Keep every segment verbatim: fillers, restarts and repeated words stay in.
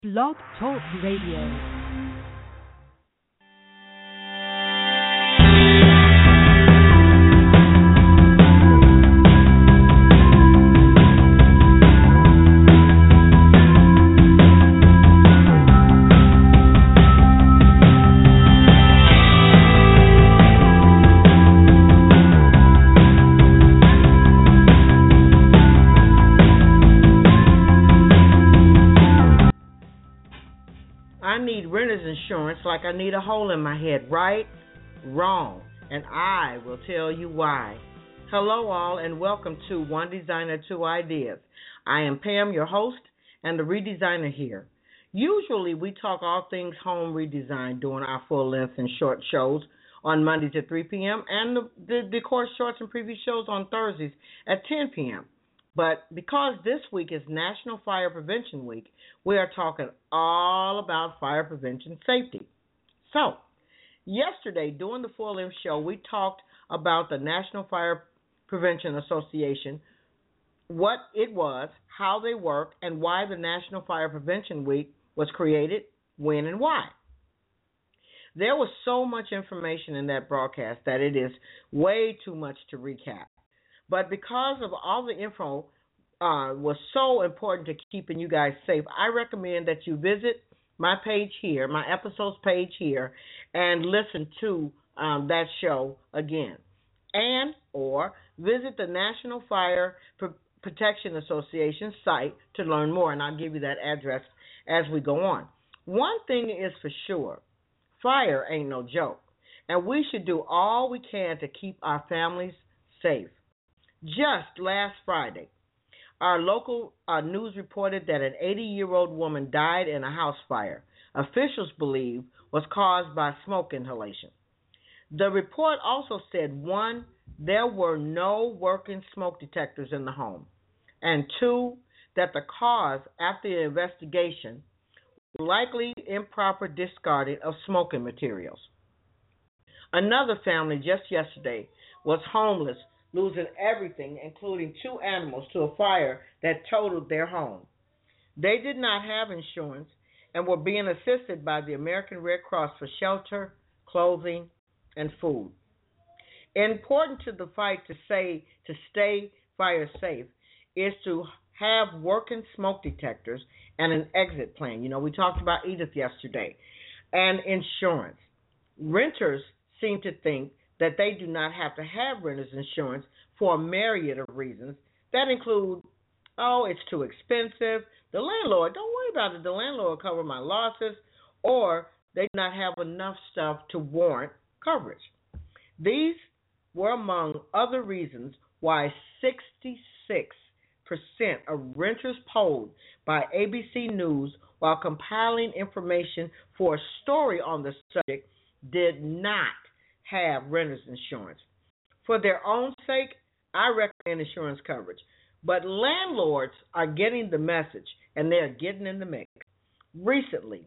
Blog Talk Radio. Insurance like I need a hole in my head, right? Wrong. And I will tell you why. Hello all and welcome to One Designer, Two Ideas. I am Pam, your host, and the redesigner here. Usually we talk all things home redesign during our full length and short shows on Mondays at three p.m. and the, the, the course shorts and preview shows on Thursdays at ten p.m. But because this week is National Fire Prevention Week, we are talking all about fire prevention safety. So, yesterday during the full-length show, we talked about the National Fire Prevention Association, what it was, how they work, and why the National Fire Prevention Week was created, when, and why. There was so much information in that broadcast that it is way too much to recap. But because of all the info uh, was so important to keeping you guys safe, I recommend that you visit my page here, my episodes page here, and listen to um, that show again. And or visit the National Fire P- Protection Association site to learn more, and I'll give you that address as we go on. One thing is for sure, fire ain't no joke, and we should do all we can to keep our families safe. Just last Friday, our local uh, news reported that an eighty-year-old woman died in a house fire. Officials believe was caused by smoke inhalation. The report also said, one, there were no working smoke detectors in the home, and two, that the cause after the investigation was likely improper discarding of smoking materials. Another family just yesterday was homeless, losing everything, including two animals, to a fire that totaled their home. They did not have insurance and were being assisted by the American Red Cross for shelter, clothing, and food. Important to the fight to say to stay fire safe is to have working smoke detectors and an exit plan. You know, we talked about Edith yesterday, and insurance. Renters seem to think that they do not have to have renter's insurance for a myriad of reasons that include, oh, it's too expensive, the landlord, don't worry about it, the landlord will cover my losses, or they do not have enough stuff to warrant coverage. These were among other reasons why sixty-six percent of renters polled by A B C News while compiling information for a story on the subject did not have renter's insurance. For their own sake, I recommend insurance coverage. But landlords are getting the message, and they're getting in the mix. Recently,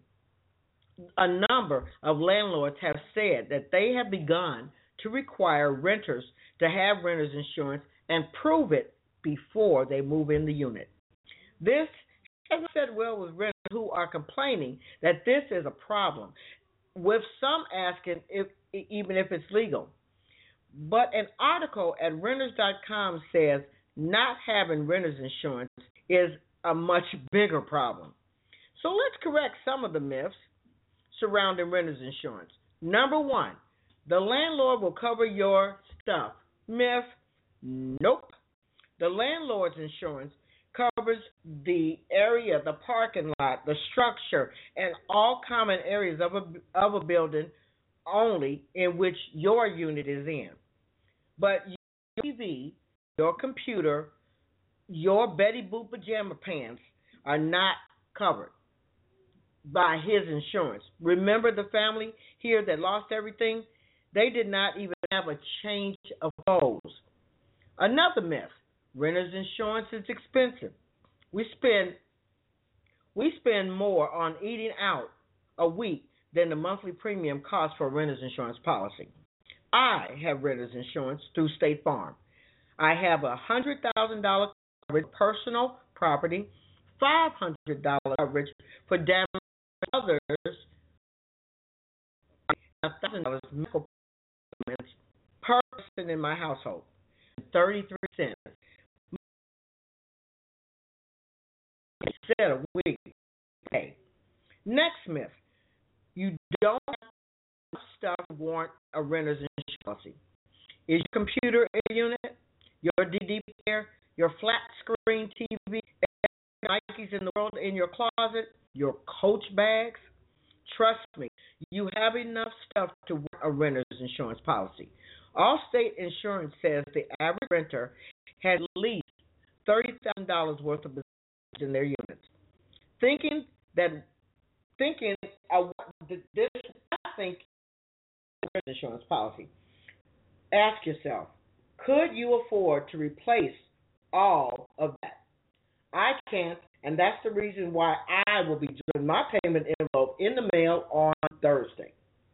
a number of landlords have said that they have begun to require renters to have renter's insurance and prove it before they move in the unit. This has said well with renters who are complaining that this is a problem, with some asking if even if it's legal. But an article at renters dot com says not having renter's insurance is a much bigger problem. So let's correct some of the myths surrounding renter's insurance. Number one, the landlord will cover your stuff. Myth, nope. The landlord's insurance covers the area, the parking lot, the structure, and all common areas of a, of a building only in which your unit is in. But your T V, your computer, your Betty Boop pajama pants are not covered by his insurance. Remember the family here that lost everything? They did not even have a change of clothes. Another myth, renter's insurance is expensive. We spend we spend more on eating out a week than the monthly premium costs for a renter's insurance policy. I have renter's insurance through State Farm. I have a one hundred thousand dollars coverage personal property, five hundred dollars coverage for damage to others, one thousand dollars medical payments per person in my household, thirty-three cents instead of week pay. Next myth, you don't have stuff to warrant a renter's insurance policy. Is your computer in the unit, your D V D player, your flat screen T V, Nikes in the world in your closet, your Coach bags? Trust me, you have enough stuff to warrant a renter's insurance policy. Allstate Insurance says the average renter had at least thirty thousand dollars worth of possessions in their units. Thinking that, thinking, uh, this, I think, insurance policy. Ask yourself, could you afford to replace all of that? I can't, and that's the reason why I will be doing my payment envelope in the mail on Thursday.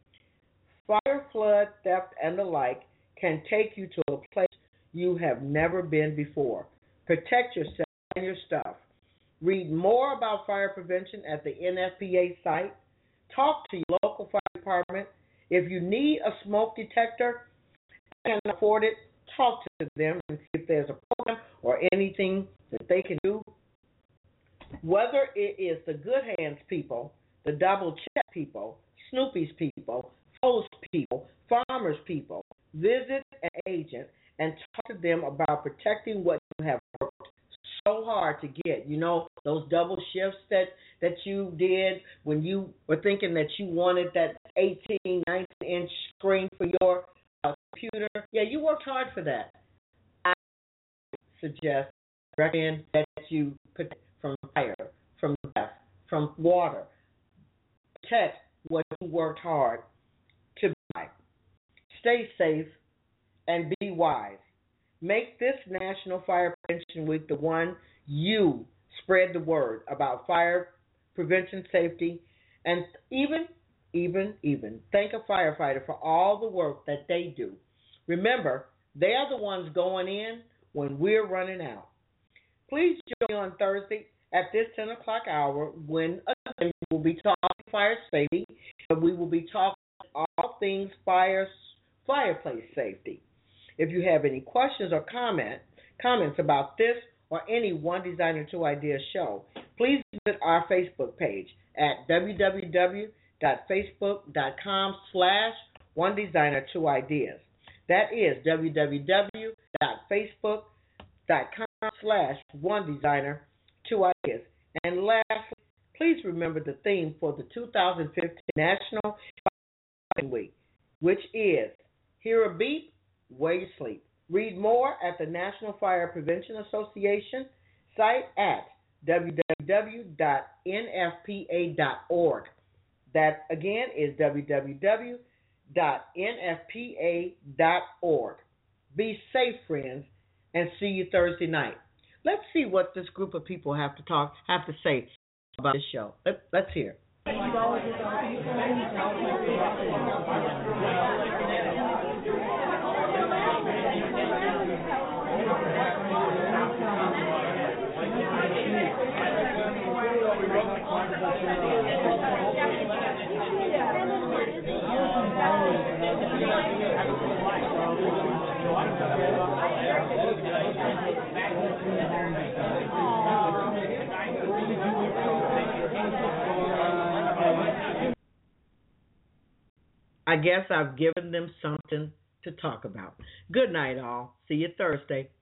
Fire, flood, theft, and the like can take you to a place you have never been before. Protect yourself and your stuff. Read more about fire prevention at the N F P A site. Talk to your local fire department. If you need a smoke detector and can afford it, talk to them and see if there's a program or anything that they can do. Whether it is the Good Hands people, the Double Check people, Snoopy's people, Foes people, Farmers people, visit an agent and talk to them about protecting what you have worked so hard to get. You know, those double shifts that, that you did when you were thinking that you wanted that eighteen, nineteen inch screen for your uh, computer. Yeah, you worked hard for that. I suggest, recommend that you protect from fire, from theft, from water. Protect what you worked hard to buy. Stay safe and be wise. Make this National Fire Prevention Week the one you spread the word about fire prevention, safety, and even, even, even thank a firefighter for all the work that they do. Remember, they are the ones going in when we're running out. Please join me on Thursday at this ten o'clock hour when again we will be talking fire safety, and we will be talking all things fire, fireplace safety. If you have any questions or comment, comments about this or any One Designer, Two Ideas show, please visit our Facebook page at www.facebook.com slash One Designer, Two Ideas. That is www.facebook.com slash One Designer, Two Ideas. And lastly, please remember the theme for the two thousand fifteen National Fire Week, which is Hear a Beep, Where You Sleep. Read more at the National Fire Prevention Association site at w w w dot n f p a dot org. That again is w w w dot n f p a dot org. Be safe, friends, and see you Thursday night. Let's see what this group of people have to talk, have to say about this show. Let, let's hear. I guess I've given them something to talk about. Good night, all. See you Thursday.